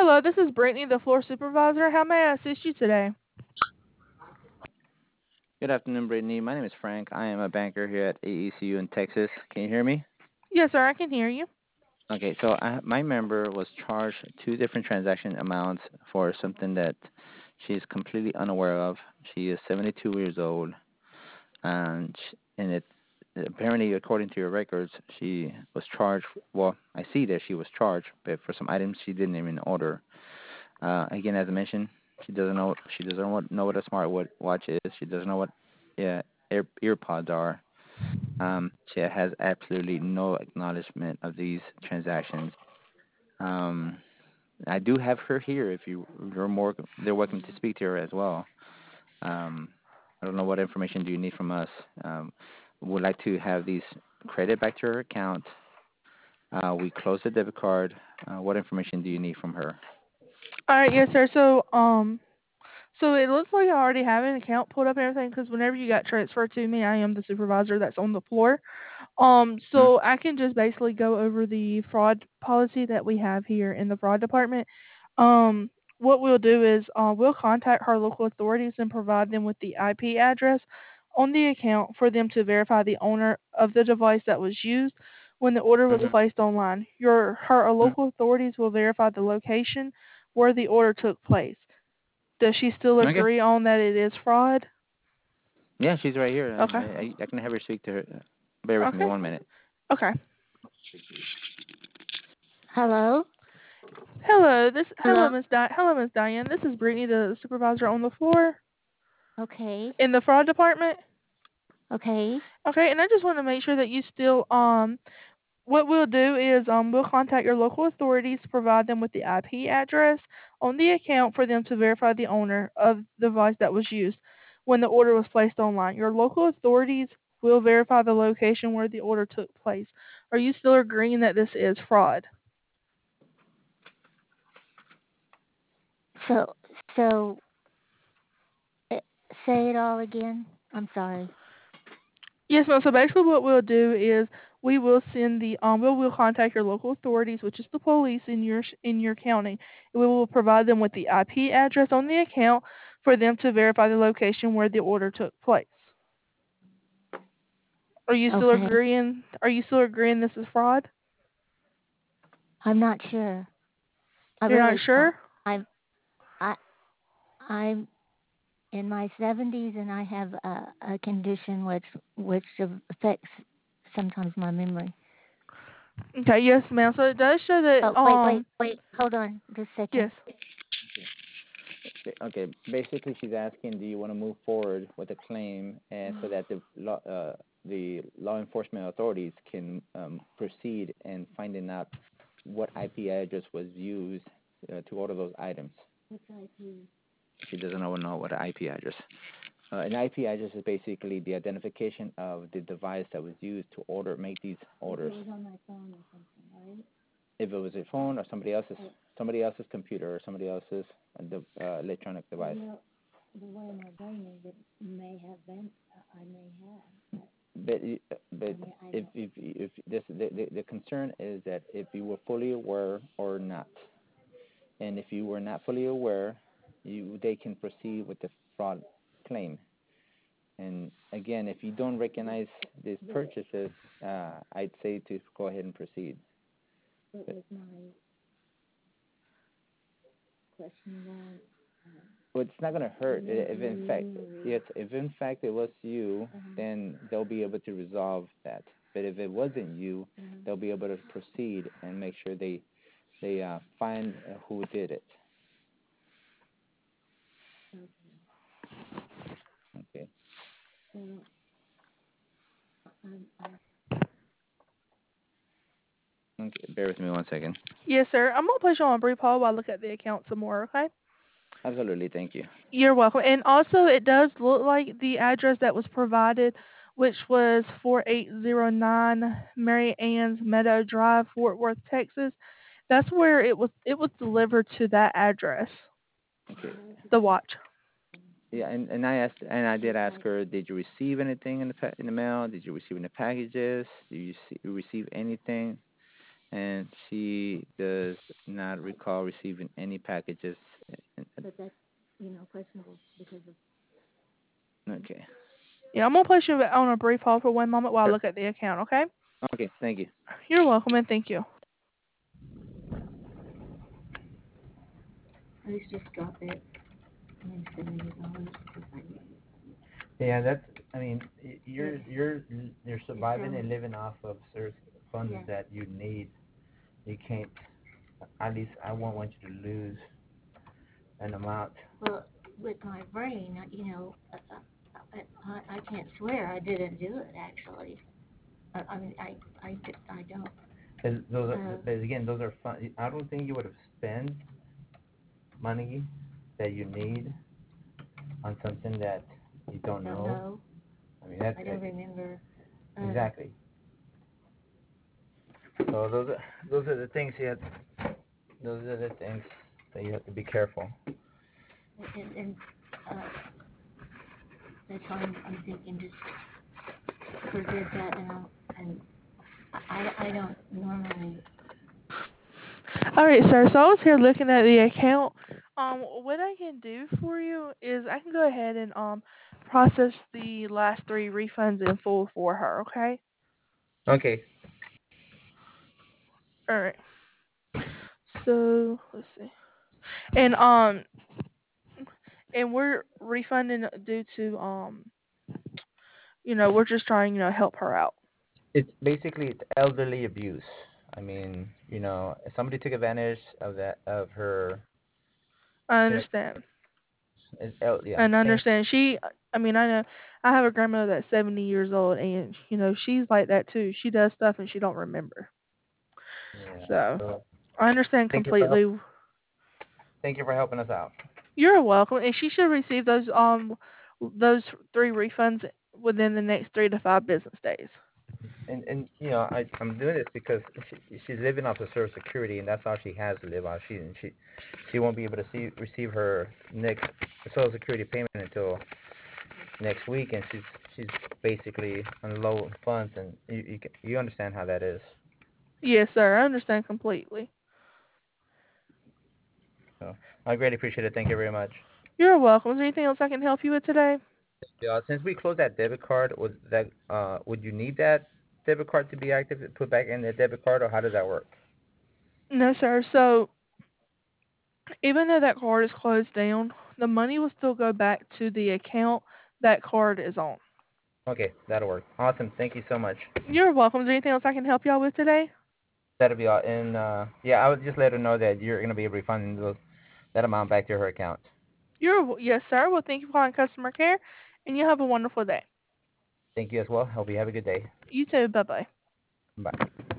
Hello, this is Brittany, the floor supervisor. How may I assist you today? Good afternoon, Brittany. My name is Frank. I am a banker here at AECU in Texas. Can you hear me? Yes, sir, I can hear you. Okay, so my member was charged two different transaction amounts for something that she is completely unaware of. She is 72 years old, and it apparently, according to your records, she was charged. Well, I see that she was charged, but for some items she didn't even order. Again, as I mentioned, she doesn't know what a watch is. She doesn't know what earpods are. She has absolutely no acknowledgement of these transactions. Um, I do have her here. If you're more, they're welcome to speak to her as well. Um, I don't know what information do you need from us. Would like to have these credit back to her account. We close the debit card. What information do you need from her? All right, yes, sir. So it looks like I already have an account pulled up and everything because whenever you got transferred to me, I am the supervisor that's on the floor. Hmm? So I can just basically go over the fraud policy that we have here in the fraud department. What we'll do is we'll contact our local authorities and provide them with the IP address on the account for them to verify the owner of the device that was used when the order was Mm-hmm. placed online. Her local authorities will verify the location where the order took place. Does she still Okay. agree on that it is fraud? Yeah, she's right here. Okay. I can have her speak to her. Bear with me Okay. 1 minute. Okay. Hello? Hello Hello? Miss Diane. This is Brittany, the supervisor on the floor Okay. in the fraud department. Okay. Okay, and I just want to make sure that you still what we'll do is we'll contact your local authorities to provide them with the IP address on the account for them to verify the owner of the device that was used when the order was placed online. Your local authorities will verify the location where the order took place. Are you still agreeing that this is fraud? So, so, uh, say it all again. I'm sorry. Yes, ma'am. So basically, what we'll do is we will send the we'll contact your local authorities, which is the police in your county. And we will provide them with the IP address on the account for them to verify the location where the order took place. Are you still Okay. agreeing? Are you still agreeing this is fraud? I'm not sure. I You're not really don't. sure? I, I'm in my 70s and I have a condition which affects sometimes my memory. Okay. Yes, ma'am. So it does show that Oh, wait. Hold on just a second. yes. Okay, basically she's asking, do you want to move forward with a claim, and so that the law enforcement authorities can proceed in finding out what IP address was used to order those items. What's IP? She doesn't know what an IP address. An IP address is basically the identification of the device that was used to make these orders. It was on my phone or something, right? If it was a phone or somebody else's computer or somebody else's electronic device. Well, the way my brain is, it may have been. I may have. But I if this the concern is that if you were fully aware or not, and if you were not fully aware, they can proceed with the fraud claim. And again, if you don't recognize these purchases, I'd say to go ahead and proceed. What was my question about? Well, it's not going to hurt if in fact it was you, then they'll be able to resolve that. But if it wasn't you, they'll be able to proceed and make sure they find who did it. Okay. So, I'm Okay. Bear with me 1 second. Yes, sir. I'm gonna place you on a brief hold while I look at the account some more. Okay. Absolutely. Thank you. You're welcome. And also, it does look like the address that was provided, which was 4809 Mary Ann's Meadow Drive, Fort Worth, Texas. That's where it was delivered to that address. Okay. The watch. Yeah, I did ask her, did you receive anything in the mail? Did you receive any packages? Did you receive anything? and she does not recall receiving any packages. But that's, questionable because of. Okay. Yeah, I'm gonna place you on a brief hold for one moment while I Sure. look at the account. Okay? Okay. Thank you. You're welcome and thank you. Let's just drop it. $70. Yeah, that's. I mean, It, you're surviving and living off of funds yeah. that you need. You can't. At least I won't want you to lose an amount. Well, with my brain, I can't swear I didn't do it actually. I mean, I don't. Those are, Uh, but again, those are fun. I don't think you would have spent money that you need on something that you don't don't know. know. I mean, that's I don't remember. exactly. So those are the things you have. Those are the things that you have to be careful. And uh, that's why I'm thinking just forget that, and I don't normally. All right, sir. So I was here looking at the account. What I can do for you is I can go ahead and process the last three refunds in full for her. Okay. Okay. All right. So let's see. And we're refunding due to we're just trying help her out. It's elderly abuse. I mean, somebody took advantage of that of her. I You know, understand. yeah. And I Thank. understand. I mean, I know I have a grandmother that's 70 years old, and she's like that too. She does stuff and she don't remember. Yeah. So So I understand thank you for help. completely. Thank you for helping us out. You're welcome, and she should receive those three refunds within the next 3 to 5 business days. And I'm doing this because she's living off of Social Security, and that's all she has to live off. She won't be able to receive her next Social Security payment until next week, and she's basically on low funds, and you understand how that is. Yes, sir. I understand completely. So I greatly appreciate it. Thank you very much. You're welcome. Is there anything else I can help you with today? Since we closed that debit card, would you need that debit card to be active, put back in the debit card, or how does that work? No, sir. So even though that card is closed down, the money will still go back to the account that card is on. Okay, that'll work. Awesome. Thank you so much. You're welcome. Is there anything else I can help y'all with today? That'll be all. And yeah, I would just let her know that you're gonna be refunding that amount back to her account. Yes, sir. Well, thank you for calling customer care, and you have a wonderful day. Thank you as well. Hope you have a good day. You too. Bye bye. Bye.